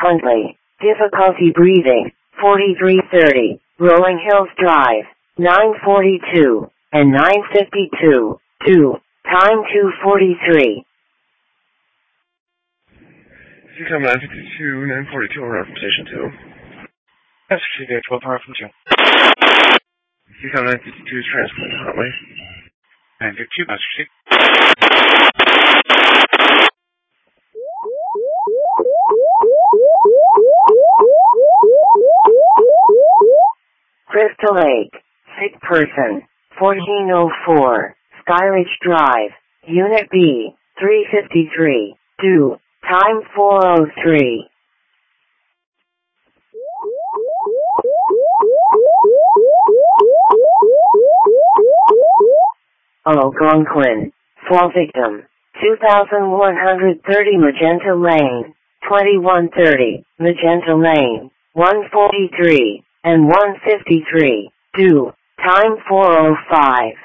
Huntley, difficulty breathing, 4330, Rolling Hills Drive, 942, and 952, 2, time 2:43. CCOM 952, 942, around from Station 2. Master Chief, 12 around from 2. CCOM 952 is transporting Huntley. 952, Master Chief. Crystal Lake, sick person, 1404, Skyridge Drive, Unit B, 353, 2, time 4:03. Algonquin, fall victim, 2130 Magenta Lane, 2130, Magenta Lane, 143, and 153, 2, time 4:05.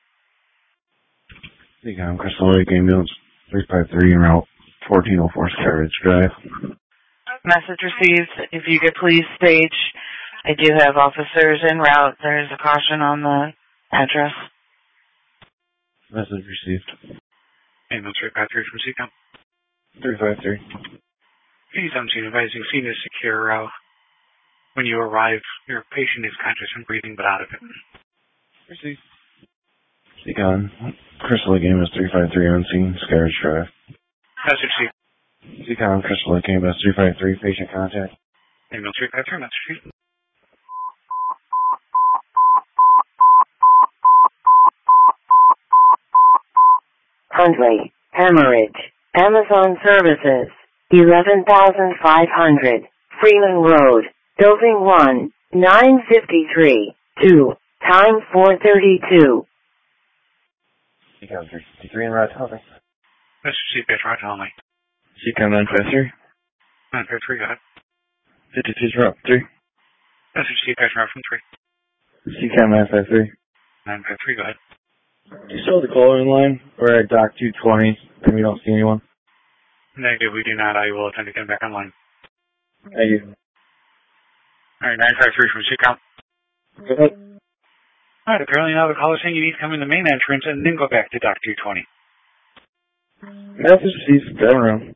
CCOM Crystal Lake Ambulance 353 en route 1404 Skyridge Drive. Message received. If you could please stage, I do have officers en route. There is a caution on the address. Message received. Ambulance 353 from CCOM. 353. Please, I'm advising scene is secure. When you arrive, your patient is conscious and breathing, but out of it. Received. CCOM Crystal Lake Ambulance 353 on scene, Skyridge Drive. Message received. CCOM Crystal Lake Ambulance 353, patient contact. Ambulance 353, message received. Huntley, hemorrhage, Amazon Services, 11,500, Freeman Road, Building 1, 953, 2, time 4:32. CCOM 353 en route to Huntley. Message received, patient right on me. CCOM 953. 953, go ahead. 52's route 3. Message received, patient right from 3. CCOM 953. 953, go ahead. Do you still have the caller in line? We're at Dock 220 and we don't see anyone. Negative, we do not. I will attempt to get back online. Thank you. Alright, 953 from CCOM. Go ahead. Alright, apparently now the caller's saying you need to come in the main entrance and then go back to Dock 220. Message received. Turn around.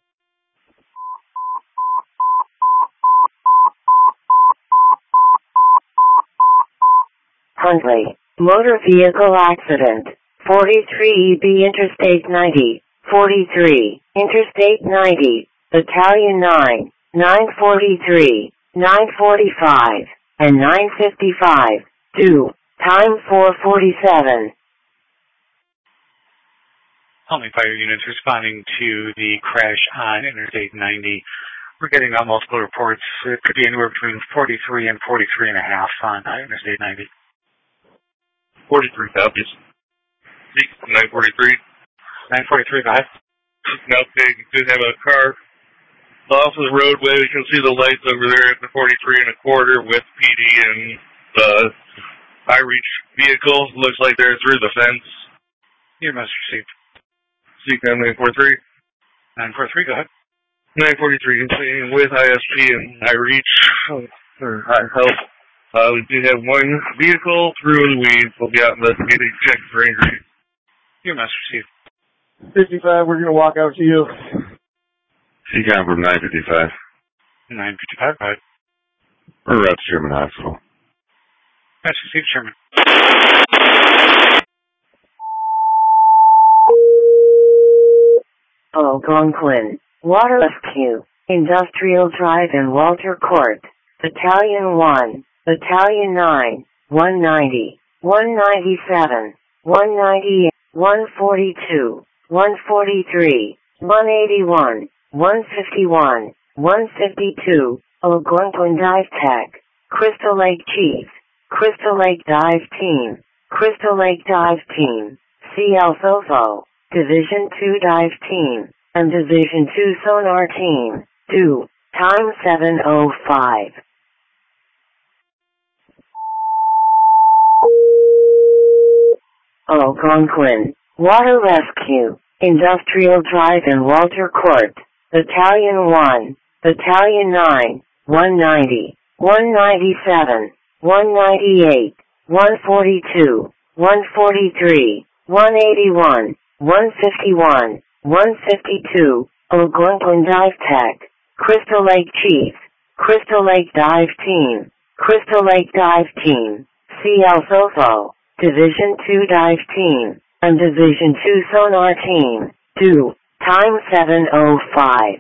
Huntley, motor vehicle accident, 43EB Interstate 90, 43, Interstate 90, Battalion 9, 943, 945, and 955, 2, time 4:47. Huntley Fire units responding to the crash on Interstate 90. We're getting multiple reports. It could be anywhere between 43 and 43 and a half on Interstate 90. 43 copies. 943. 943, go ahead. Now, okay, you did have a car off the roadway. You can see the lights over there at the 43 and a quarter with PD and the high-reach vehicle. Looks like they're through the fence. Your message received. CCOM 943. 943, go ahead. 943 continuing with ISP and high reach or high help. We do have one vehicle through the weeds. We'll be out investigating, check for injuries. Your message received. 55, we're going to walk out to you. CCOM from 955. 955, go ahead. We're at Sherman Hospital. Message received, Sherman. Algonquin, Water Rescue, Industrial Drive and Walter Court, Battalion 1, Battalion 9, 190, 197, 198, 142, 143, 181, 151, 152, Algonquin Dive Tech, Crystal Lake Chief, Crystal Lake Dive Team, Crystal Lake Dive Team, CL Soso, Division 2 Dive Team, and Division 2 Sonar Team, 2, time 7:05. Algonquin, Water Rescue, Industrial Drive and Walter Court, Battalion 1, Battalion 9, 190, 197, 198, 142, 143, 181, 151, 152, Algonquin Dive Tech, Crystal Lake Chief, Crystal Lake Dive Team, Crystal Lake Dive Team, CL SOFO, Division 2 Dive Team, and Division 2 Sonar Team, 2, time 7:05.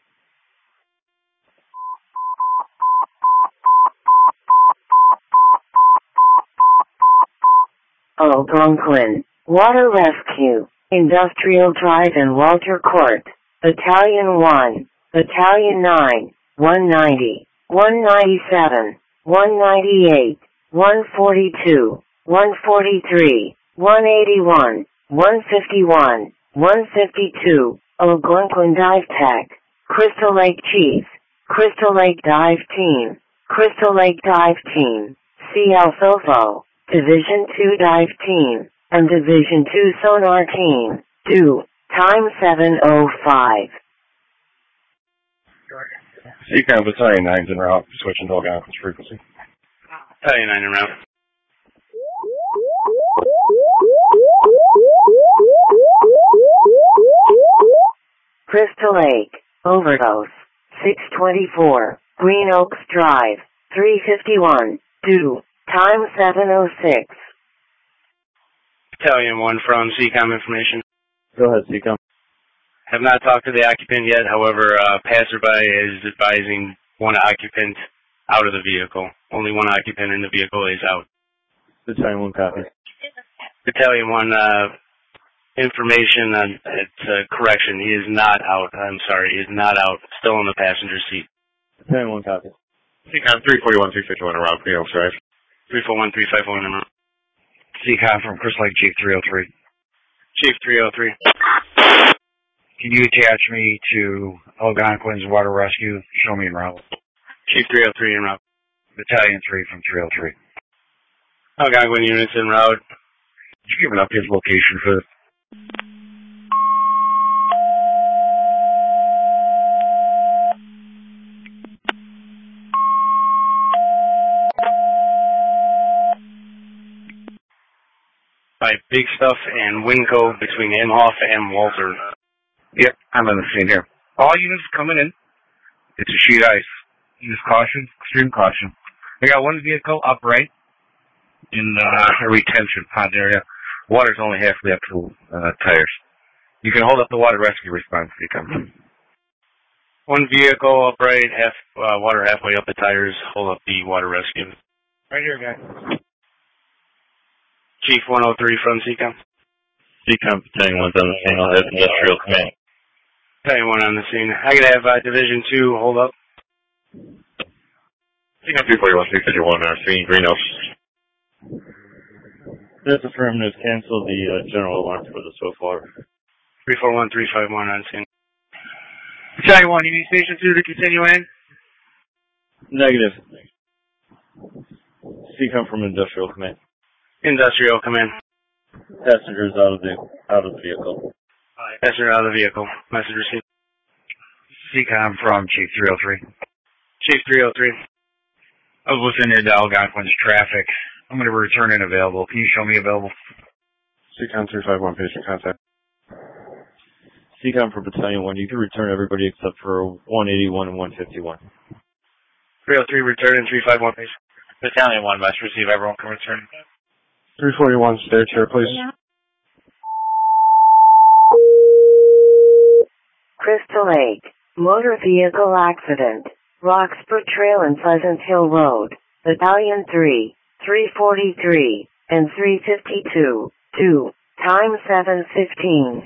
Algonquin, Water Rescue, Industrial Drive and Walter Court, Battalion 1, Battalion 9, 190, 197, 198, 142, 143, 181, 151, 152, Algonquin Dive Tech, Crystal Lake Chief, Crystal Lake Dive Team, Crystal Lake Dive Team, CL SOFO, Division 2 Dive Team, and Division 2 Sonar Team, 2, time 7:05. Seacom Battalion 9's en route, switching to Algonquin's frequency. Battalion 9 en route. Crystal Lake, overdose, 624, Green Oaks Drive, 351, 2, time 7:06. Battalion 1 from CCOM information. Go ahead, Seacom. Have not talked to the occupant yet, however, passerby is advising one occupant out of the vehicle. Only one occupant in the vehicle is out. Battalion 1 copy. Battalion 1, information on correction. He is not out. I'm sorry, he is not out. Still in the passenger seat. Battalion 1 copy. CCOM 341, 351 around Green Oaks Drive. 341, 351 en route. CCOM from Crystal Lake Chief 303. Chief 303. Can you attach me to Algonquin's Water Rescue? Show me en route. Chief 303 en route. Battalion 3 from 303. Algonquin units en route. Did you give an updated location for this? By Big Stuff and Winco between Imhoff and Walter. Yep, I'm on the scene here. All units coming in. It's a sheet ice. Use caution, extreme caution. I got one vehicle upright in a retention pond area. Water's only halfway up to tires. You can hold up the water rescue response if you come. One vehicle upright, water halfway up the tires. Hold up the water rescue. Right here, guys. Chief 103 from CCOM. CCOM Battalion 1's on the scene. I'll have Industrial Command. Battalion 1 on the scene. I could have Division 2 hold up. CCOM 341, 351 on our scene. Green Oaks. That's affirmative. Cancel the general alarm for the SOF water. 341, 351 on scene. Battalion 1, you need Station 2 to continue in? Negative. CCOM from Industrial Command. Industrial command. Passengers out of the vehicle. Passenger out of the vehicle. Message received. CCOM from Chief 303. Chief 303. I was listening to Algonquin's traffic. I'm going to return in available. Can you show me available? CCOM 351, patient contact. CCOM for Battalion 1, you can return everybody except for 181 and 151. 303 return and 351 patient. Battalion 1 must receive. Everyone can return. 341, stair chair, please. Crystal Lake, motor vehicle accident, Roxburgh Trail and Pleasant Hill Road, Battalion 3, 343, and 352, 2, time 7:15.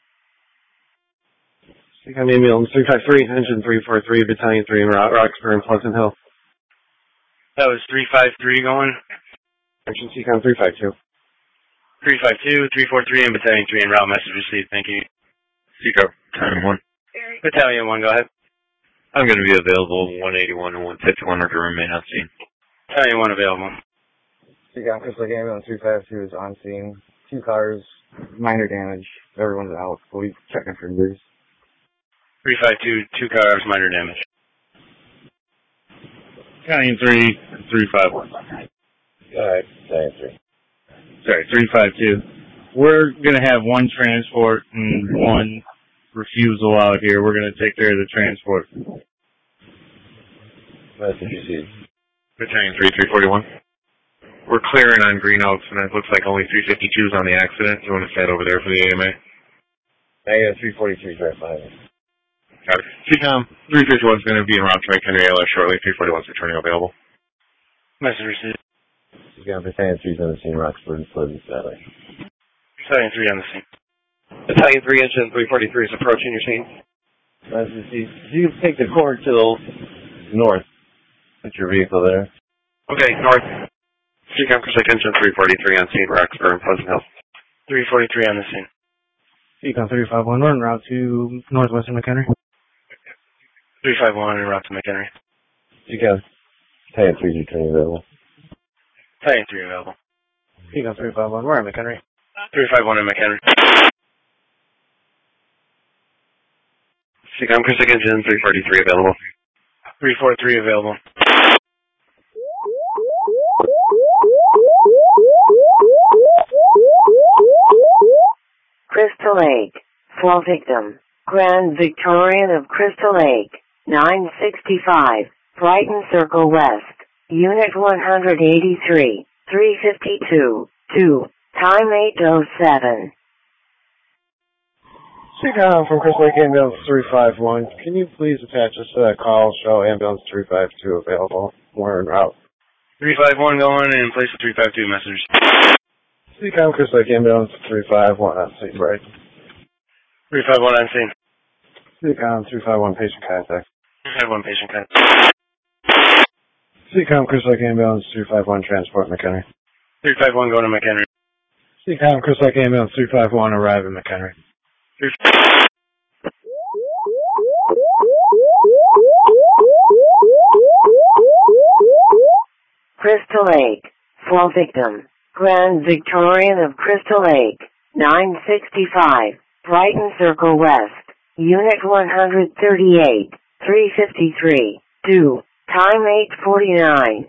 CCOM ambulance 353, engine 343, Battalion 3 in Roxburgh and Pleasant Hill. That was 353 going. Action CCOM 352. 352, 343, and Battalion 3 en route. Message received. Thank you. CCOM Battalion 1. Battalion 1, go ahead. I'm going to be available 181 and 151 are to remain on scene. Battalion 1 available. CCOM Crystal Lake ambulance 352 is on scene. 2 cars, minor damage. Everyone's out. We'll be checking for injuries. 352, 2 cars, minor damage. Battalion 3, 351. Alright, Battalion 3. Sorry, 352. We're going to have one transport and one refusal out here. We're going to take care of the transport. Message received. Battalion 3, 341. We're clearing on Green Oaks, and it looks like only 352's on the accident. You want to stand over there for the AMA? Negative 343, direct behind me. Got it. CCOM, 351's going to be en route to McHenry ALS shortly. 341's returning available. Message received. CCOM, Battalion 3's on the scene, Roxburgh and Pleasant Valley. Battalion 3 on the scene. Battalion 3, Engine 343 is approaching your scene. Message received. You can take the corner to the north. Put your vehicle there. Okay, north. CCOM, Chris Engine 343 on scene, Roxburgh and Pleasant Hill. 343 on the scene. Econ 351, we're en route to northwestern McHenry. 351 en route to McHenry. CCOM, Battalion 3's returning available. Battalion 3 available. Econ 351, we're at McHenry. 351 in McHenry. CCOM, Chris Engine 343 available. 343 available. Crystal Lake. Fall victim. Grand Victorian of Crystal Lake. 965. Brighton Circle West. Unit 183. 352. 2. Time 8:07. CCOM from Crystal Lake Ambulance 351. Can you please attach us to that call? Show Ambulance 352 available. We're en route. 351 going and place the 352 message. CCOM Crystal Lake Ambulance 351 on scene, right? 351 on scene. CCOM 351 patient contact. 351 patient contact. CCOM Crystal Lake Ambulance 351 transport McHenry. 351 going to McHenry. CCOM Crystal Lake Ambulance 351 arrive in McHenry. Crystal Lake. Fall victim. Grand Victorian of Crystal Lake. 965. Brighton Circle West. Unit 138. 353. 2. Time 8:49.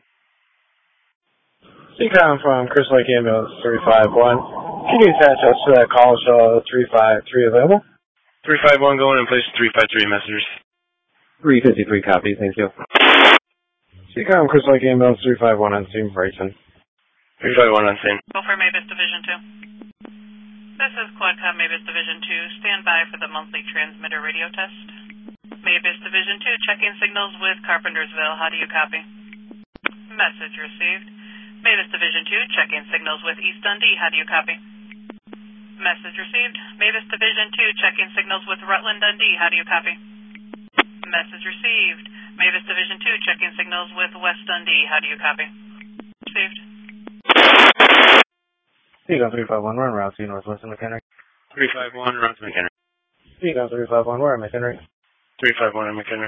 CCOM from Crystal Lake Ambulance 351. Can you attach us to that call? Show 353 available? 351 going and place the 353 messengers. 353 copy, thank you. CCOM Crystal Lake Ambulance 351 on scene, Brighton. 351 on scene. Go for Mavis Division 2. This is Quadcom Mavis Division 2. Stand by for the monthly transmitter radio test. Mavis Division 2 checking signals with Carpentersville. How do you copy? Message received. Mavis Division 2 checking signals with East Dundee. How do you copy? Message received. Mavis Division 2 checking signals with Rutland Dundee. How do you copy? Message received. Mavis Division 2 checking signals with West Dundee. How do you copy? Received. CCOM 351, we're en route to northwestern McHenry. 351 route to McHenry. CCOM 351, we're at McHenry. 351 in McHenry.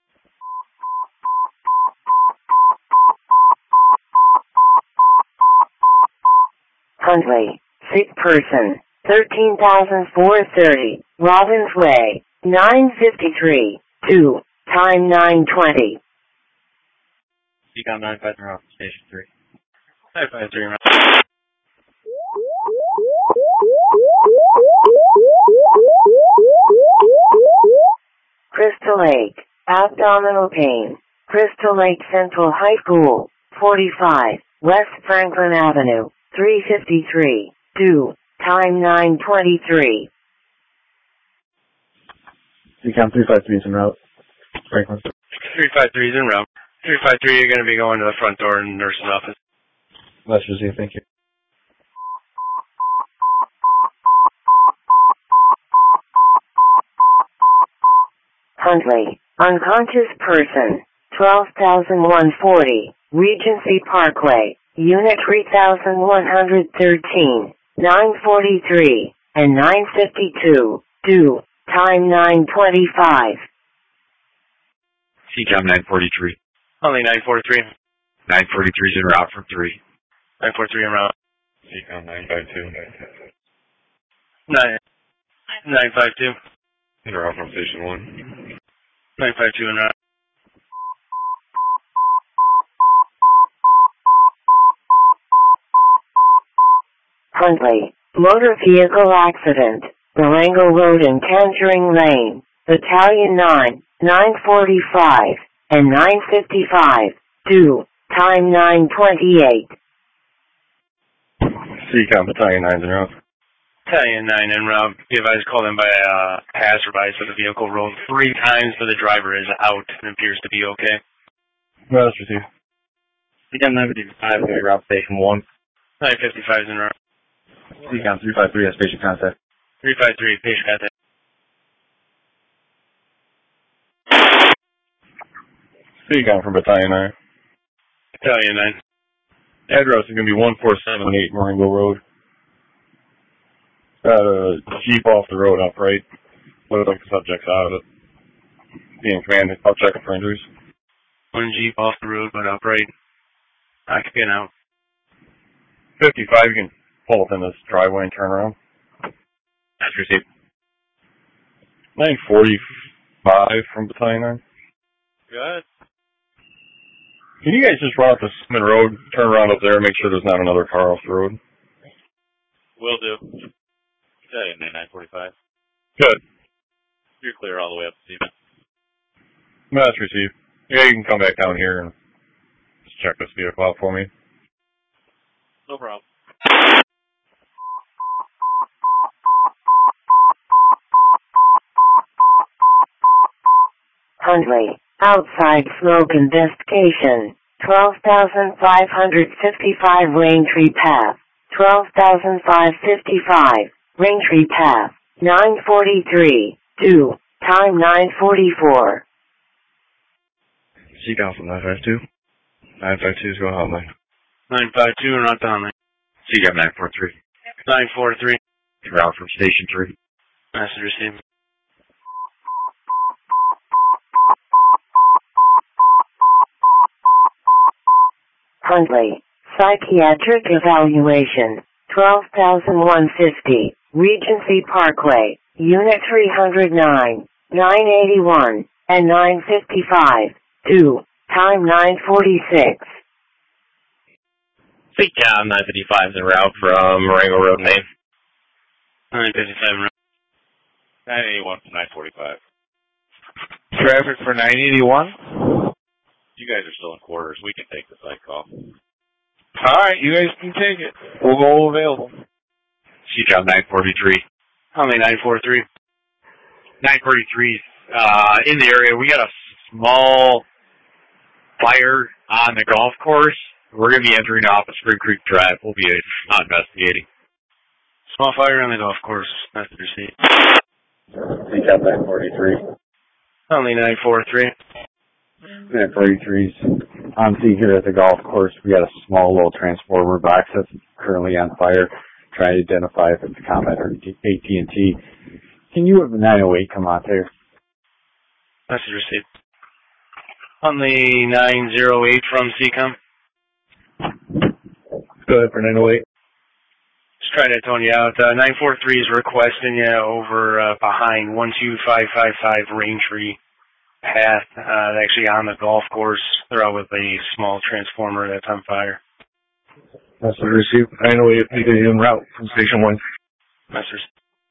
Huntley. Sick person. 13,430. Robbins Way. 953. 2. Time 9:20. CCOM 953 off Station 3. 953 route. Crystal Lake. Abdominal pain. Crystal Lake Central High School. 45. West Franklin Avenue. 353. 2. Time 9:23. CCOM 353 is en route. Franklin. 353 is en route. 353, you're going to be going to the front door in the nurse's office. Let's receive, thank you. Huntley. Unconscious person. 12,140. Regency Parkway. Unit 3,113. 943 and 952. 2. Time 9:25. CCOM 943. Only 943. 943 is en route from 3. 943 en route. CCOM 952. 952. En route from Station 1. 952 en route. Huntley, motor vehicle accident, Marengo Road and Tangerine Lane, Battalion 9, 945, and 955, due, time 9:28. CCOM Battalion 9's en route. Battalion 9 en route. Be advised, called in by a passerby, so the vehicle rolled 3 times, but the driver is out and appears to be okay. No, that's received. CCOM 955, going to route station 1. 955 is en route. CCOM 353 has patient contact. 353, patient contact. CCOM from Battalion 9. Battalion 9. Address is going to be 1478 Marengo Road. Got a Jeep off the road upright. Loaded like the subject's out of it. Being commanded. I'll check it for injuries. One Jeep off the road, but upright. Occupant out. 55, you can pull up in this driveway and turn around. That's received. 945 from Battalion 9. Good. Can you guys just run up the Smith Road, turn around up there, and make sure there's not another car off the road? Will do. Battalion 945. Good. You're clear all the way up to Steven. No, that's received. Yeah, you can come back down here and just check this vehicle out for me. No problem. Huntley, outside smoke investigation, 12,555 Raintree Path, 12,555, Raintree Path, 943, due, time 9:44. CCOM from 952. 952 is going hotline. 952 and not down there. CCOM 943. 943. Route from Station 3. Message received. Huntley, psychiatric evaluation, 12,150, Regency Parkway, Unit 309, 981, and 955, due, time 9:46. CCOM 955 is en route from Marengo Road, Maine. 955 route. 981 from 945. Traffic for 981. You guys are still in quarters. We can take the site call. All right, you guys can take it. We'll go available. CCOM 943. Only 943. 943's in the area. We got a small fire on the golf course. We're going to be entering off of Spring Creek Drive. We'll be investigating. Small fire on the golf course. Message received. CCOM 943. Only 943. 943's on scene here at the golf course. We got a small little transformer box that's currently on fire. Trying to identify if it's a Comet or AT&T. Can you have a 908 come out there? Message received. Only 908 from CCOM. Go ahead for 908. Just trying to tone you out. 943 is requesting you over behind 12555 Raintree Path, actually on the golf course. They're out with a small transformer that's on fire. That's the receipt. 908 is en route from Station 1. Message.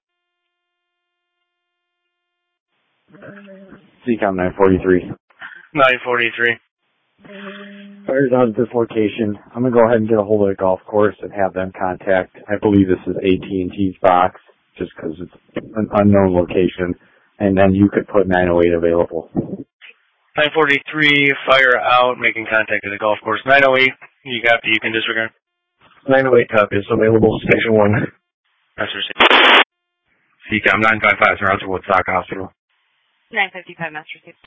CCOM 943. 943. Fire's out at this location. I'm going to go ahead and get a hold of the golf course and have them contact. I believe this is AT&T's box, just because it's an unknown location. And then you could put 908 available. 943, fire out, making contact at the golf course. 908, you got you can disregard. 908 copy is available, Station 1. That's received. CCOM 955 is en route to Woodstock Hospital. 955, Master Received.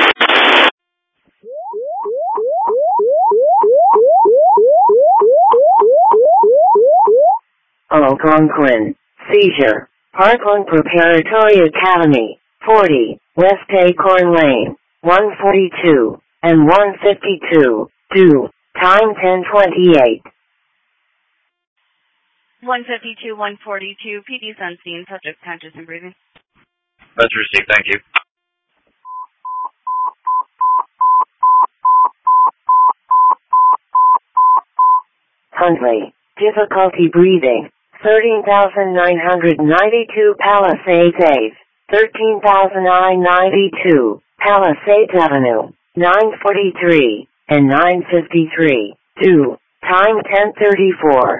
Algonquin, seizure, Parkland Preparatory Academy, 40, West Acorn Lane, 142, and 152, due, time 10:28. 152, 142, PD's on scene, subject conscious and breathing. That's received, thank you. Huntley, difficulty breathing, 13,992 Palisades Ave. 13,992 Palisades Avenue. 943 and 953. 2. Time 10:34.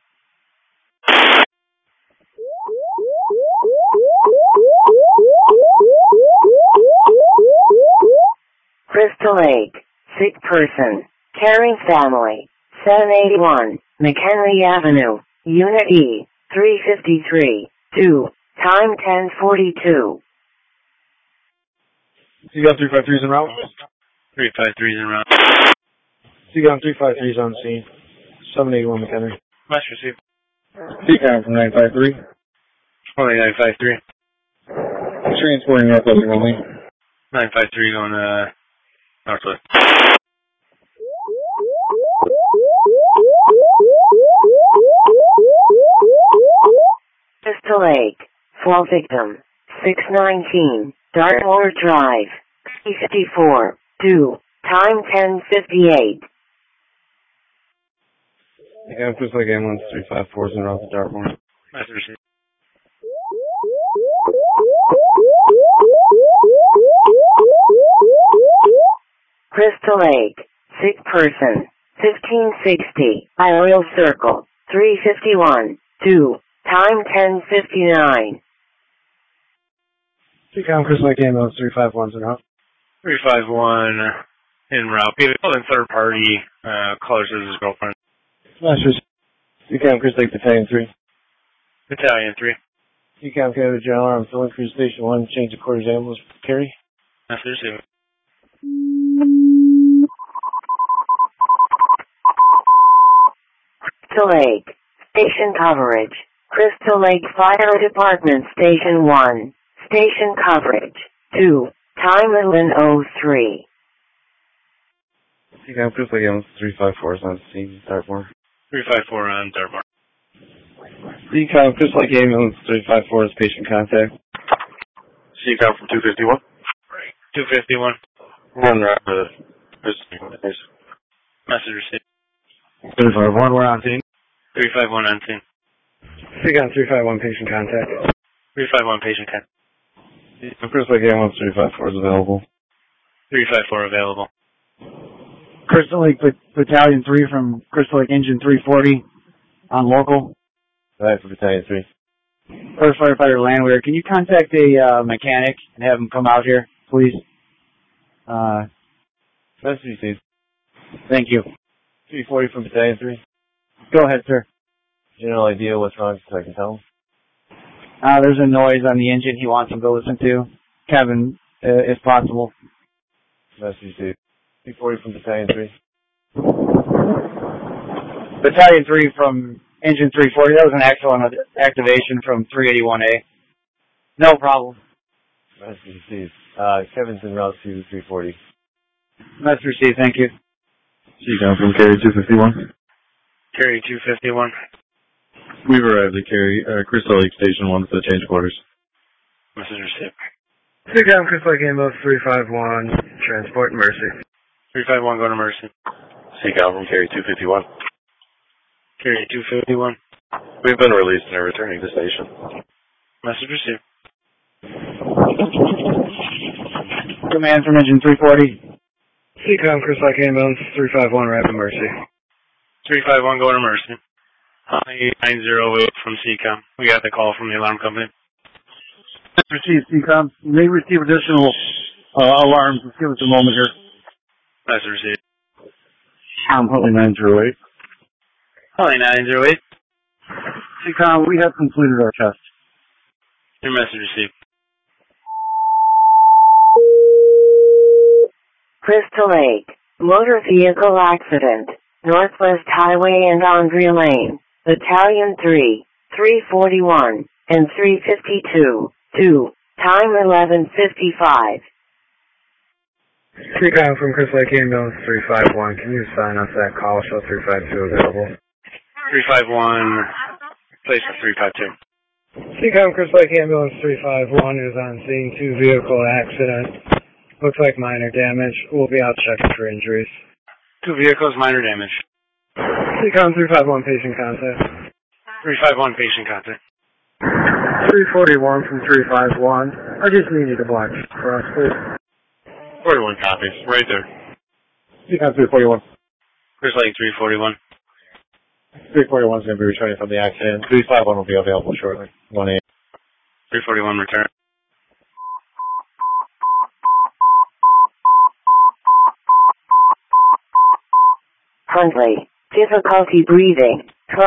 Crystal Lake. Sick person. Caring family. 781 McHenry Avenue. Unit E. 353. 2. Time 10:42. Seagull 353 is en route. 353 is en route. Seagull 353 is on scene. 781 McHenry. Must receive. Seacom from 953. Only 953. Transporting Northwest only. 953 going northwest. Crystal Lake. Fall victim. 619 Dartmoor Drive. 354. 2. Time 10:58. Yeah, Crystal Lake ambulance 354 is en route to Dartmoor. Must receive. Crystal Lake. Sick person. 1560 Oil Circle. 351. 2. Time 10:59. Seacom Crystal Lake ambulance 351 is en route. 351 en route. Be the third party callers as his girlfriend. Masters. Seacom Crystal Lake Battalion 3. Battalion 3. Seacom Canada General Arm filling Cruise Station 1. Change of quarters ambulance carry. Must receive. Crystal Lake. Station coverage. Crystal Lake Fire Department Station 1. Station coverage. 2. Time 11:03. Seacom Crystal Lake ambulance 354 is on scene. Dartmoor. 354 on Dartmoor. Seacom Crystal Lake ambulance 354 is patient contact. Seacom from 251. 251. One route to Message received. 351, we're on scene. 351 on scene. Seacom 351 patient contact. 351 patient contact. Crystal Lake ambulance 354 is available. 354 available. Crystal Lake Battalion 3 from Crystal Lake Engine 340 on local. Right for Battalion 3. First firefighter Landwehr, can you contact a mechanic and have him come out here, please? Message received. Thank you. 340 from Battalion 3. Go ahead, sir. General idea what's wrong so I can tell him. There's a noise on the engine he wants him to listen to. Kevin, if possible. Message received. 340 from Battalion 3. Battalion 3 from Engine 340. That was an actual activation from 381A. No problem. Message received. Kevin's en route to 340. Message received. Thank you. Seacom from Carry 251. Carry 251. We've arrived at Crystal Lake Station 1 for the change of quarters. Message received. Seacom Crystal Lake ambulance 351. Transport Mercy. 351 going to Mercy. Seacom from Carry 251. Carry 251. We've been released and are returning to station. Message received. Command from Engine 340. Seacom Crystal Lake ambulance 351 Rapid Mercy. 351 going to Mercy. 908 from CCOM. We got the call from the alarm company. Received, CCOM. You may receive additional alarms. Just give us a moment here. Message received. Holly 908. Holly 908. CCOM, we have completed our test. Your message received. Crystal Lake. Motor vehicle accident. Northwest Highway and Andrea Lane. Battalion 3, 341, and 352. 2. Time 11:55. Seacom from Crystal Lake ambulance 351. Can you assign us that call? Show 352 available. 351. Place for 352. Seacom Crystal Lake ambulance 351 is on scene. 2 vehicle accident. Looks like minor damage. We'll be out checking for injuries. 2 vehicles, minor damage. Seacom 351 patient contact. 351 patient contact. 341 from 351. I just needed a black for us, please. 41 copies, right there. Seacom 341. Chris Lake 341. 341 is going to be returning from the accident. 351 will be available shortly. 1 a.m. 341 return. Huntley, difficulty breathing,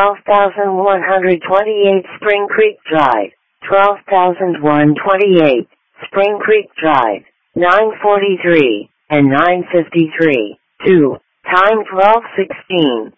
12,128 Spring Creek Drive, 12,128 Spring Creek Drive, 943 and 953, 2, time 12:16.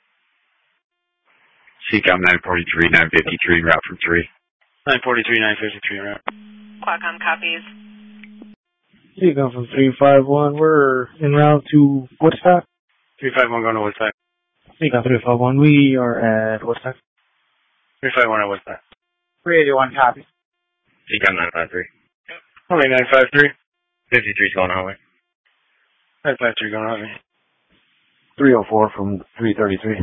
CCOM 943, 953, route from 3. 943, 953 route. Qualcomm copies. Seacom from 351. We're en route to Woodstock. 351 going to Woodstock. Seacom 351. We are at Woodstock. 351 at Woodstock. 381 copy. CCOM 953. Only 953. 53's going highway. 953 going on. 304 from 333.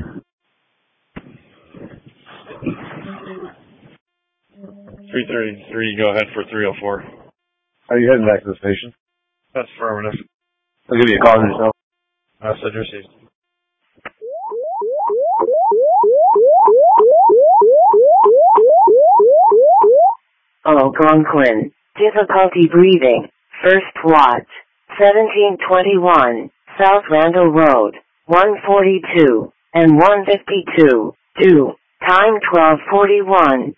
333, go ahead for 304. Are you heading back to the station? That's affirmative. I'll give you a call yourself. Message received. Algonquin, difficulty breathing, first watch, 1721, South Randall Road, 142 and 152, 2, time 12:41.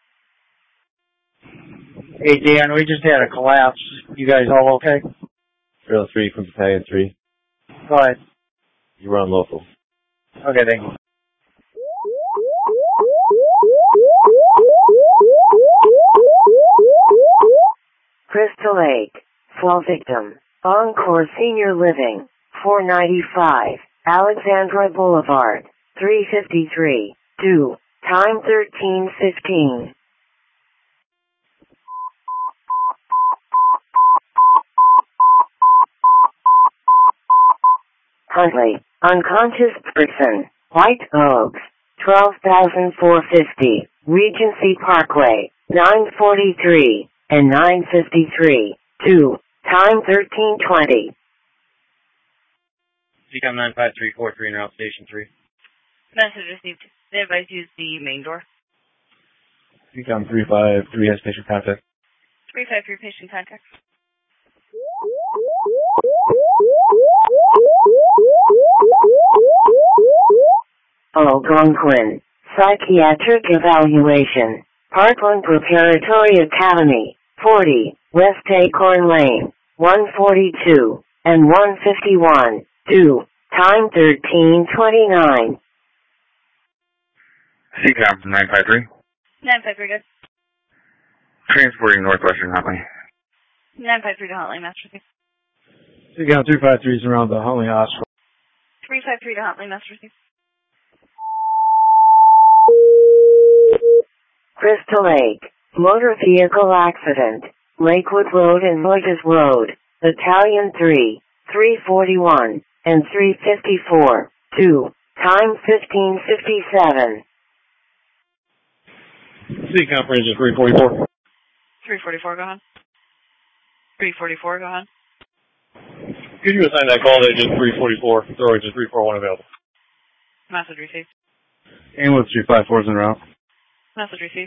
Hey, Dan, we just had a collapse. You guys all okay? 303 from Battalion 3. Go ahead. You run local. Okay, thank you. Crystal Lake, fall victim, Encore Senior Living, 495, Alexandra Boulevard, 353, 2, time 13:15. Huntley, unconscious person, White Oaks, 12,450, Regency Parkway, 943 and 953, 2, time 13:20. CCOM 95343 in route station 3. Message received. They advise use the main door. CCOM 353 has patient contact. 353 patient contact. Algonquin, psychiatric evaluation, Parkland Preparatory Academy, 40, West Acorn Lane, 142 and 151, 2, time 13:29. CCOM 953. 953 good. Transporting Northwestern Huntley. 953 to Huntley, Master Chief. Seacom 353 is around the Huntley Hospital. 353 to Huntley, Master Chief. Crystal Lake, motor vehicle accident, Lakewood Road and Lloyd's Road, Battalion 3, 341 and 354, 2, time 15:57. CCOM for engine 344. 344, go ahead. 344, go ahead. Could you assign that call to engine 344? Throw engine 341 available. Message received. Ambulance 354 is en route. Message received.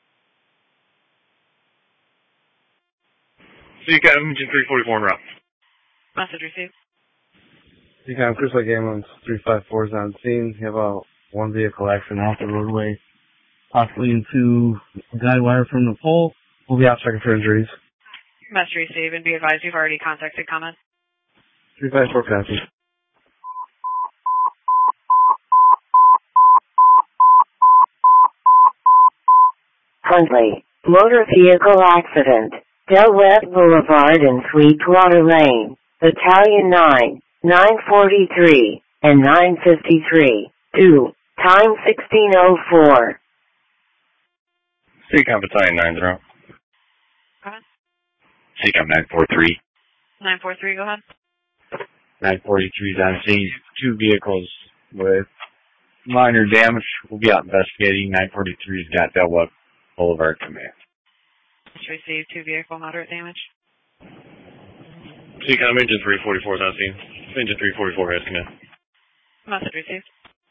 CCOM engine 344 en route. Message received. Seacom Crystal Lake Ambulance 354 is on scene. You have one vehicle accident off the roadway, possibly into a guy wire from the pole. We'll be out checking for injuries. Message received, and be advised you've already contacted comment. 354 copy. Huntley, motor vehicle accident, Del Webb Boulevard and Sweetwater Lane, Battalion 9, 943 and 953, 2, time 16:04. CCOM Battalion 9 0. Go ahead. CCOM 943. 943, go ahead. 943 is on scene. Two vehicles with minor damage. We'll be out investigating. 943's got Del Webb Boulevard command. Received 2 vehicle moderate damage. CCOM engine 344 is on scene. Engine 344 has command. Message received.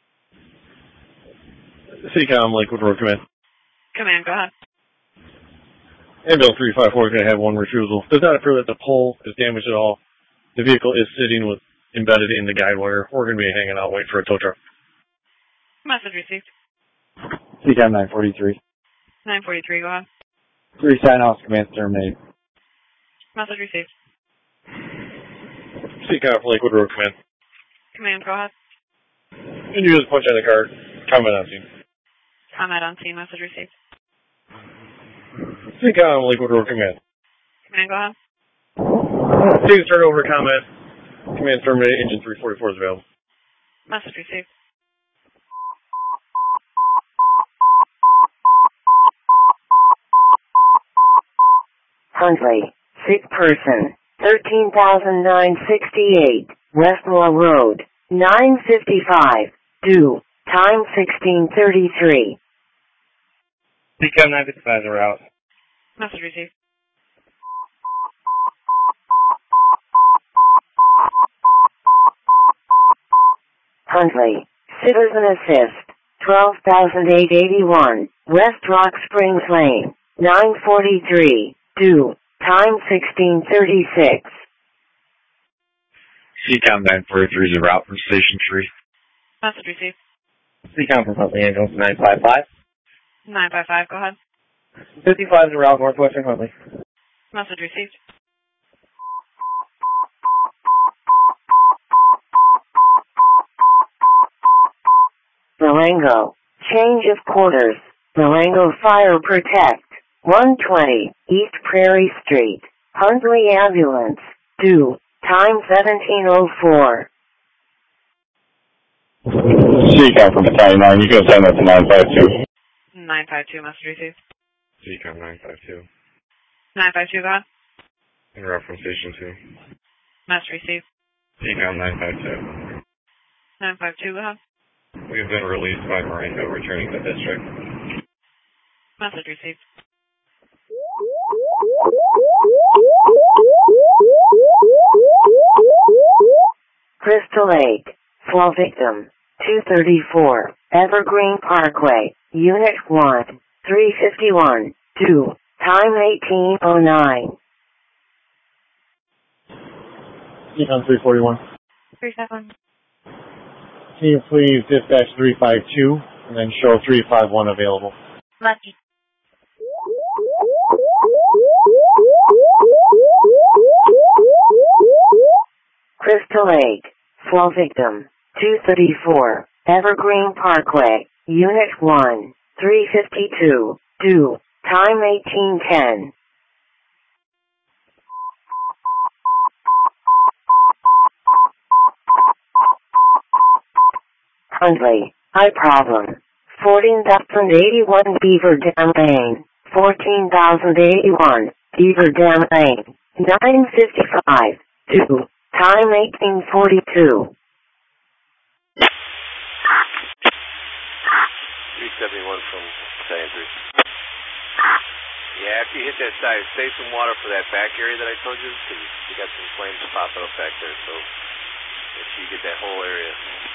CCOM Lakewood Road command. Command, go ahead. Ambulance 354 is going to have 1 refusal. Does not appear that the pole is damaged at all. The vehicle is sitting with embedded in the guide wire. We're going to be hanging out, waiting for a tow truck. Message received. CCOM 943. 943, go ahead. 3 sign-offs, command terminated. Message received. CCOM Lakewood Road command. Command, go ahead. And you just punch on the car. Comment on scene. Comment on scene, message received. CCOM Lakewood Road command. Command, go ahead. Please turn over comment. Command terminated. Engine 344 is available. Message received. Huntley, sick person, 13,968, Westmore Road, 955, due, time 16:33. CCOM 955 are out. Message received. Huntley, citizen assist, 12,881, West Rock Springs Lane, 943, due, time 16:36. CCOM 943 is en route from Station 3. Message received. CCOM from Huntley, ambulance 955. 955, go ahead. 55 is en route northwestern Huntley. Message received. Marengo, change of quarters, Marengo Fire Protect, 120, East Prairie Street, Huntley Ambulance, due, time 17:04. CCOM from Battalion 9, you can send that to 952. 952, message received. CCOM 952. 952, go ahead. En route from Station 2. Message received. CCOM 952. 952, go ahead. We have been released by Marengo, returning to district. Message received. Crystal Lake, fall victim, 234, Evergreen Parkway, Unit 1, 351, due, time 18:09. CCOM 341. 37. Can you please dispatch 352 and then show 351 available? Lucky. Crystal Lake, fall victim, 234, Evergreen Parkway, Unit 1, 352, due, time 18:10. Huntley, high problem, 14,081 Beaver Dam Lane, 14,081 Beaver Dam Lane, 955, due, time 18:42. 371 from Battalion 3. Yeah, after you hit that side, save some water for that back area that I told you, because you got some flames popping up back there, so make sure you get that whole area.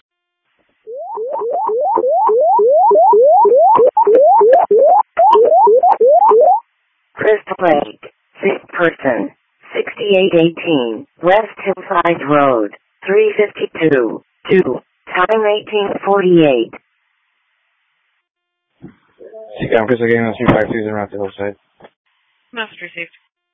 Crystal Lake, sick person, 6818, West Hillside Road, 352, due, time 18:48. CCOM Crystal Game 252 is en route to Hillside. Message received.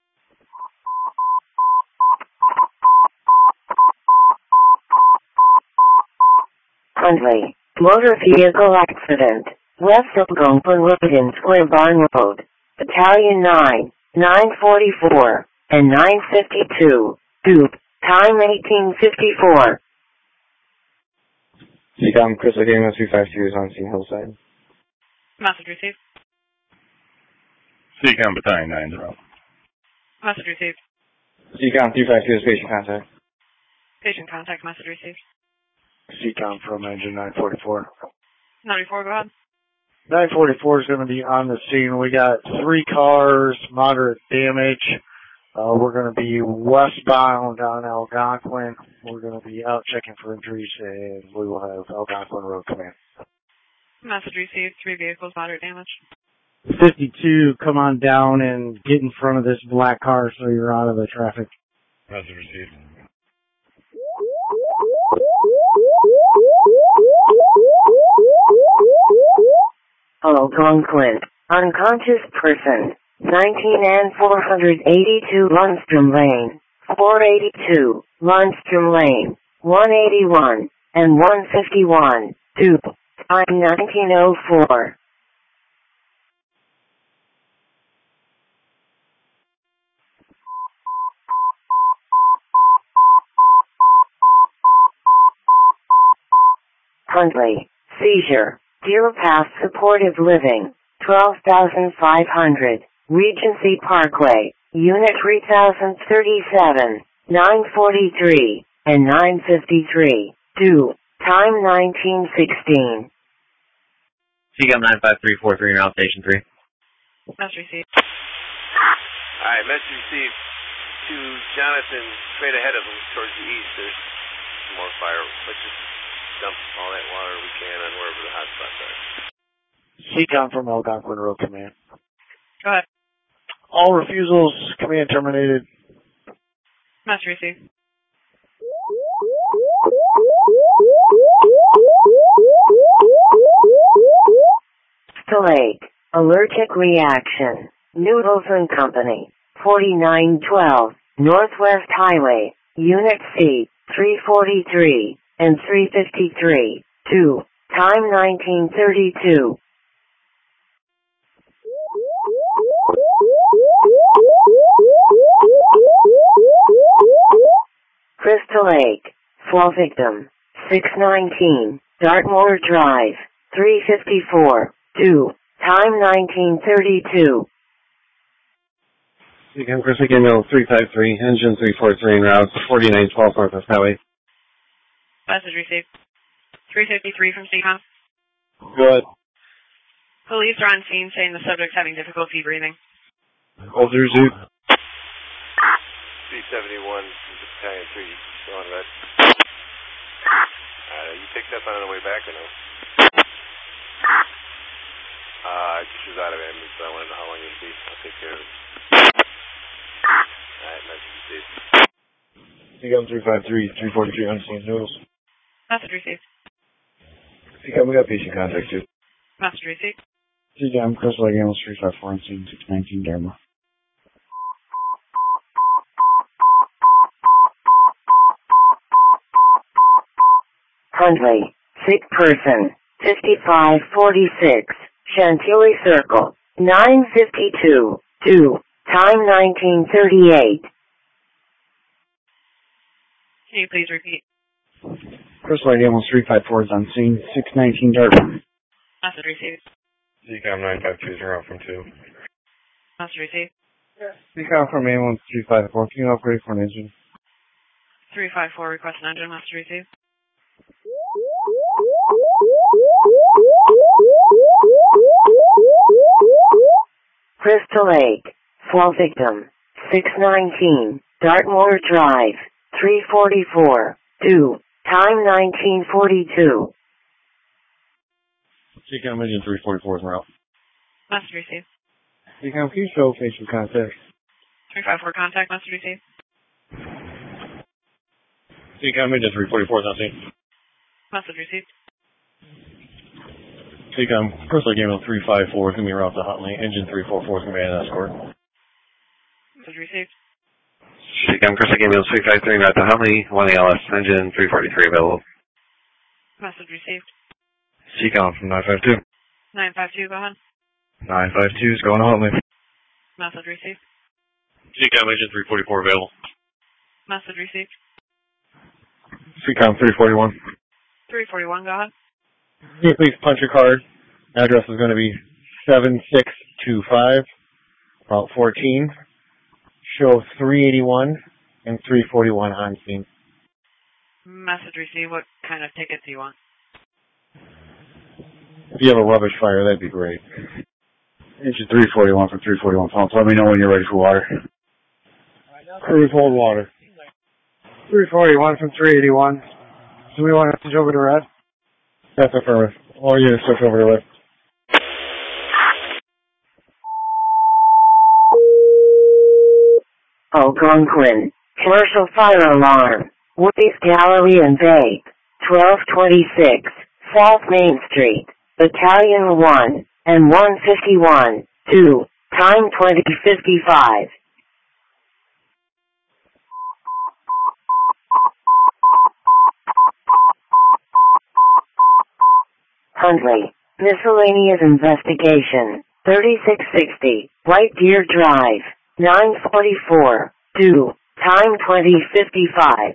Huntley, motor vehicle accident, west of Gompa Road in Square Barn Road, Battalion 9, 944, and 952, due, time 18:54. CCOM Crystal Game 252 is on scene Hillside. Message received. CCOM Battalion 9 is around. Message received. CCOM 252 is patient contact. Patient contact, message received. CCOM from engine 944. 94, go ahead. 944 is going to be on the scene. We got 3 cars, moderate damage. We're going to be westbound on Algonquin. We're going to be out checking for injuries, and we will have Algonquin Road Command. Message received. 3 vehicles, moderate damage. 52, come on down and get in front of this black car so you're out of the traffic. Message received. Algonquin. Unconscious person. 19 and 482 Lundstrom Lane. 482 Lundstrom Lane. 181 and 151. 2. Time 1904. Huntley. Seizure. Deer Path Supportive Living. 12,500. Regency Parkway. Unit 3037. 943 and 953. 2. Time 1916. CCOM 95343, route station 3. Message received. Alright, message received to Jonathan straight ahead of him towards the east. There's some more fire. Let's just dump all that water we can on wherever the hot spots are. CCOM from Algonquin Road Command. Go ahead. All refusals, command terminated. Message received. Lake. Allergic reaction. Noodles and Company. 4912. Northwest Highway. Unit C. 343 and 353. 2. Time 1932. Crystal Lake. Fall victim. 619. Dartmoor Drive. 354. 2. Time 1932. CCOM Crystal Lake Email 353, engine 343 en route, 4912 Northwest Highway. Message received. 353 from CCOM. Good. Police are on scene saying the subject's having difficulty breathing. Over Zoo. 371, Battalion 3, going red. You picked up on the way back or no? I just was out of ambulance, so I want to know how long you'll be. I'll take care of it. Alright, message received. CCOM 353, 343 unseen noodles. Message received. CCOM, we got patient contact too. Message received. CCOM Crystal Lake Email 354 and scene 619 Dartmoor. Huntley. Sick person. 5546. Chantilly Circle. 952. 2. Time 1938. Can you please repeat? Crystal Lake Email 354 is on scene 619 Dartmoor. Message received. CCOM 952 out from 2. Message received. CCOM from A1 354. Can you upgrade for an engine? 354 request an engine. Message received. Crystal Lake. Fall victim. 619. Dartmoor Drive. 344. 2. Time 1942. CCOM engine 344 is en route. Message received. CCOM, can you show patient contact? 354 contact. Message received. CCOM engine 344 is on scene. Message received. CCOM Crystal Lake Email 354 is going to be en route to Huntley. Engine 344 is going to be an escort. Message received. CCOM Crystal Lake Email 353 en route to Huntley. 1 ALS. Engine 343 available. Message received. CCOM from 952. 952, go ahead. 952 is going to Huntley. Message received. CCOM engine 344 available. Message received. CCOM 341. 341, go ahead. Can you please punch your card? Address is going to be 7625, Route 14. Show 381 and 341 on scene. Message received. What kind of ticket do you want? If you have a rubbish fire, that'd be great. Engine 341 from 341 pumps. Let me know when you're ready for water. Cruise hold water. 341 from 381. Do we want to switch over to red? That's affirmative. All units switch over to red. Algonquin. Commercial fire alarm. Woody's Gallery and Bay. 1226. South Main Street. Battalion 1 and 151. 2. Time 20:55. Huntley. Miscellaneous investigation. 3660. White Deer Drive. 944. 2. Time 20:55.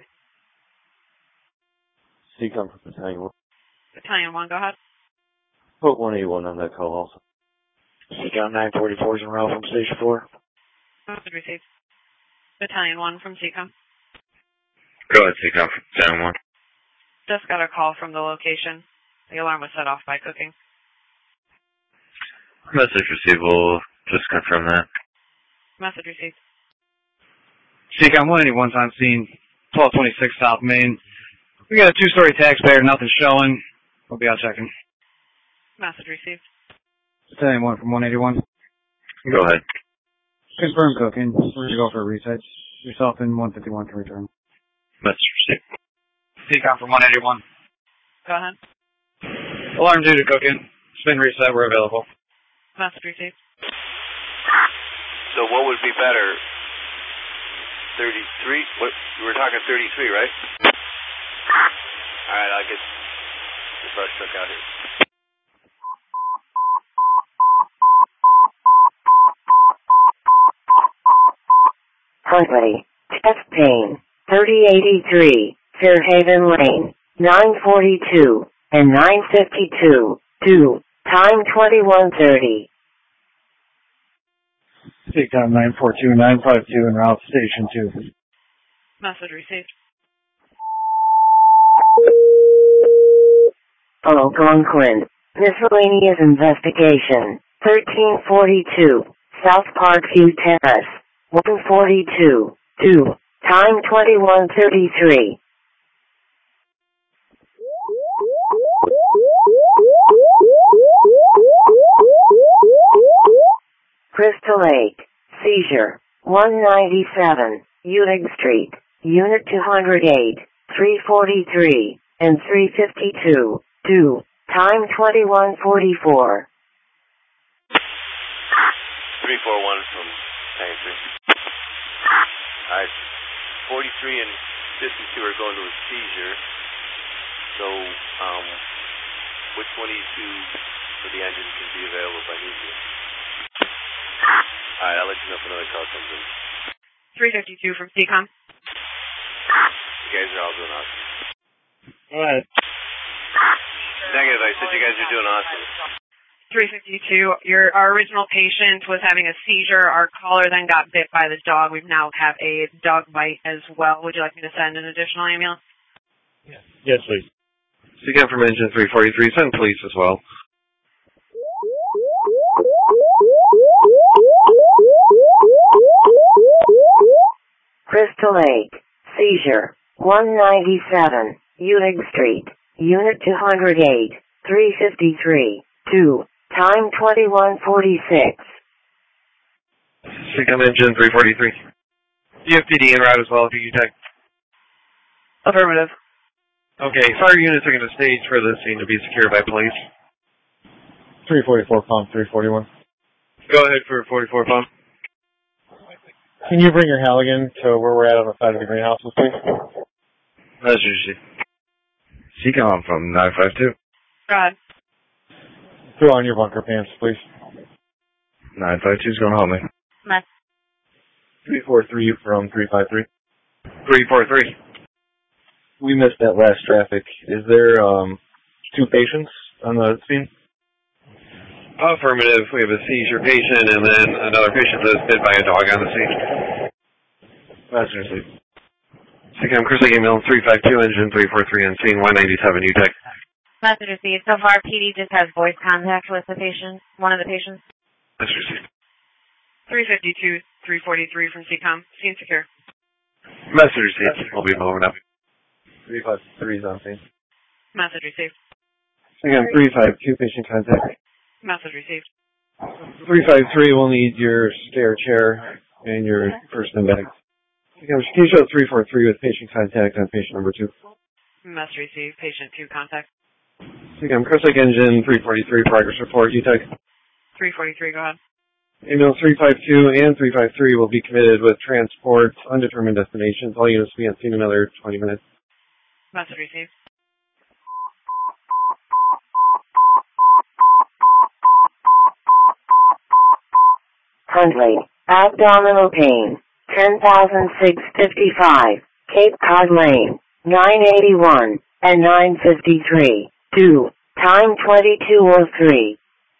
CCOM from Battalion 1. Battalion 1, go ahead. Put 181 on that call also. CCOM 944 is en route from Station 4. Message received. Battalion 1 from CCOM. Go ahead, CCOM from Battalion 1. Just got a call from the location. The alarm was set off by cooking. Message received. We'll just confirm that. Message received. CCOM 181's on scene. 1226 South Main. We got a 2-story taxpayer, nothing showing. We'll be out checking. Message received. Battalion 1 from 181. Go ahead. Confirm cooking. We're going to go for a reset. Yourself and 151 can return. Message received. CCOM from 181. Go ahead. Alarm due to cooking. Spin reset. We're available. Message received. So what would be better? 33? What? You were talking 33, right? Alright, I'll get the brush truck out here. Huntley. Chest pain. 3083. Fairhaven Lane. 942 and 952. 2. Time 21:30. CCOM 942, 952 en route Station 2. Message received. Algonquin. Miscellaneous investigation. 1342. South Parkview Terrace. 142. 2. Time 21:33. Crystal Lake. Seizure. 197. Ulig Street. Unit 208. 343 and 352. 2. Time 21:44. 341 from Tank 3. Alright, 43 and 52 are going to a seizure. So, which one of you two for the engine can be available if I need you? Alright, I'll let you know if another call comes in. 352 from CCOM. You guys are all doing awesome. Alright. Negative, I said you guys are doing awesome. 352, our original patient was having a seizure. Our caller then got bit by the dog. We now have a dog bite as well. Would you like me to send an additional ambulance? Yes, please. CCOM from Engine 343, send police as well. Crystal Lake. Seizure. 197. Ulig Street. Unit 208. 353. 2. Time 21:46. CCOM Engine 343. DFPD en route as well, if you detect. Affirmative. Okay, fire units are going to stage for this scene to be secured by police. 344 pump, 341. Go ahead for 44 pump. Can you bring your Halligan to where we're at on the side of the greenhouses, please? That's usually. CCOM from 952. Go ahead. Throw on your bunker pants, please. 952 is going to help me. Mess. 343 from 353. 343. We missed that last traffic. Is there 2 patients on the scene? Affirmative. We have a seizure patient and then another patient that was bit by a dog on the scene. That's received. CCOM Crystal Game 352, Engine 343 on scene 197 UTEC. Message received. So far, PD just has voice contact with the patient, one of the patients. Message received. 352, 343 from CCOM. Scene secure. Message received. We'll be moving up. 353 is on scene. Message received. Again, 352, patient contact. Message received. 353 will need your stair chair and your person and bags. Again, can you show 343 with patient contact on patient number 2? Message received. Patient 2 contact. Again, Crystal Engine 343, progress report. UTEC. 343, go ahead. Ambulance 352 and 353 will be committed with transport, undetermined destinations. All units will be on scene in another 20 minutes. Message received. Hundley, abdominal pain, 10,655, Cape Cod Lane, 981, and 953, 2, time 22:03.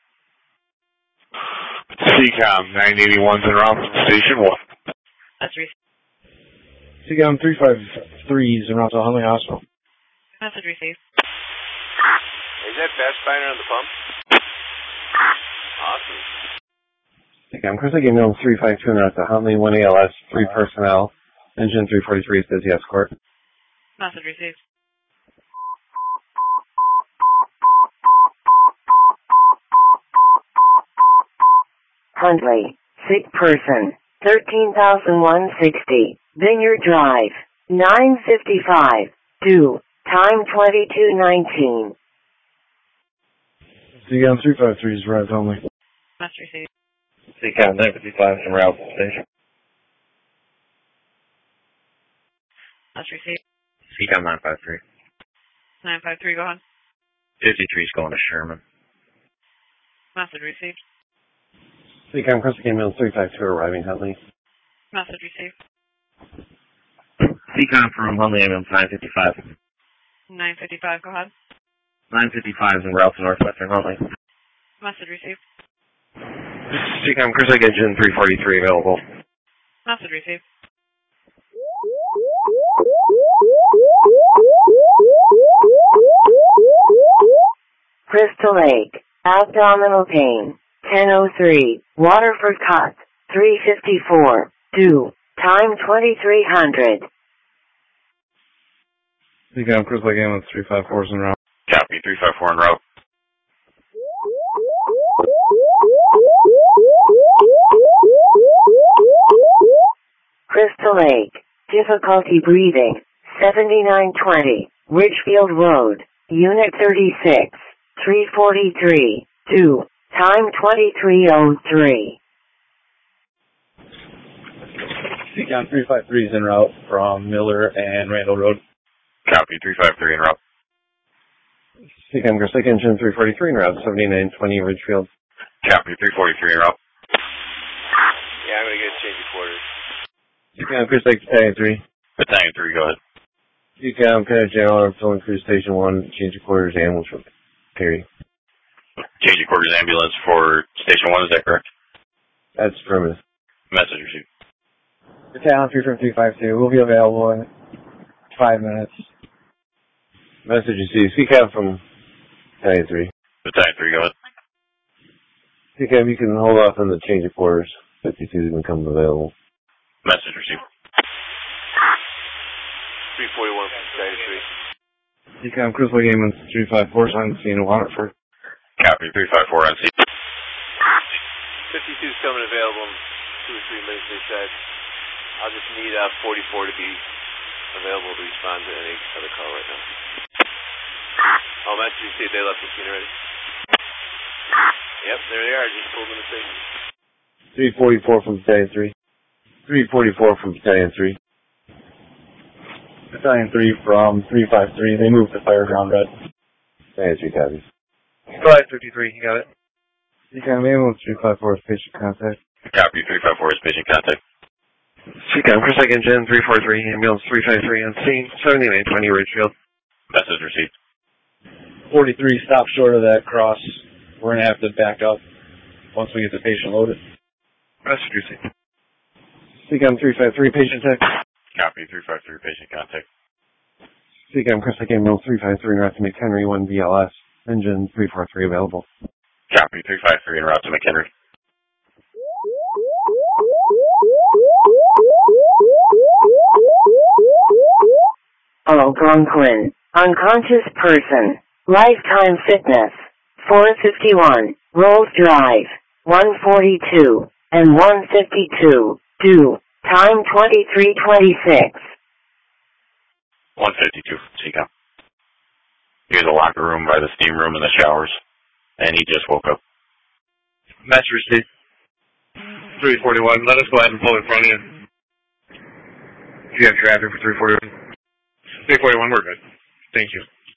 CCOM 981's en route from Station 1. Message received. CCOM 353 is en route to Hundley Hospital. Message received. Is that Best Finder on the pump? Awesome. Again, Crystal Ambulance 352 en route to Hundley, 1 ALS, 3 personnel. Engine 343 is busy escort. Message received. Hundley, sick person, 13,160, Vineyard Drive, 955, 2, time 22:19. CCOM 353 is arrived only. Message received. CCOM 955 en route from station. Message received. CCOM 953. 953, go ahead. 53 is going to Sherman. Message received. CCOM Crystal Ambulance 352 arriving Hundley. Message received. CCOM from Hundley Ambulance 955. 955, go ahead. 955 is en route to Northwestern Hundley. Message received. CCOM Crystal Engine 343 available. Message received. Crystal Lake, abdominal pain, 10:03, Waterford Cut, 354, 2, time 2300. CCOM Crystal Ambulance 354 is en route. Copy, 354 en route. Crystal Lake, difficulty breathing, 7920, Ridgefield Road, Unit 36, 343, 2, time 23:03. CCOM 353 is en route from Miller and Randall Road. Copy, 353 en route. CCOM Crystal Engine 343 en route, 7920 Ridgefield. Copy, 343 en route. Yeah, I'm going to get a change of quarters. CCOM Crystal Battalion 3. Battalion 3, go ahead. CCOM Lieutenant General filling crew Station 1, change of quarters, ambulance period. Change of quarters ambulance for Station 1, is that correct? That's affirmative. Message received. Battalion 3 from 352 will be available in 5 minutes. Message received. CCOM from Battalion 3. Battalion 3, go ahead. CCOM, you can hold off on the change of quarters. 52 is going to come available. Message received. 341 from Battalion 3. CCOM Crystal Ambulance 354 is on scene in Waterford. Copy, 354 on scene. 52 is coming available in 2 or 3 minutes, they said. I'll just need 44 to be available to respond to any other call right now. Oh, message received. They left the scene already. Yep, there they are. Just pulled in the station. 344 from Battalion 3. 344 from Battalion 3. Battalion 3 from 353. They moved to Fireground Red. Battalion 3 copies. Go ahead, 53. You got it. CCOM Ambulance 354 is patient contact. Copy, 354 is patient contact. CCOM Crystal Engine 343, Ambulance 353 on scene, 7920 Ridgefield. Message received. 43 stopped short of that cross. We're going to have to back up once we get the patient loaded. Message received. CCOM 353, patient text. Copy, 353, patient contact. CCAM Chris Lake Ambulance 353 en route to McHenry, 1 BLS. Engine 343 available. Copy, 353 en route to McHenry. Algonquin. Unconscious person. Lifetime fitness. 451. Rolls Drive. 142. And 152. Due. Time 23:26. 152, CCAM. He's in the locker room by the steam room and the showers, and he just woke up. Message received. 341. Let us go ahead and pull in front of you. If you have traffic for 341. 341, we're good. Thank you.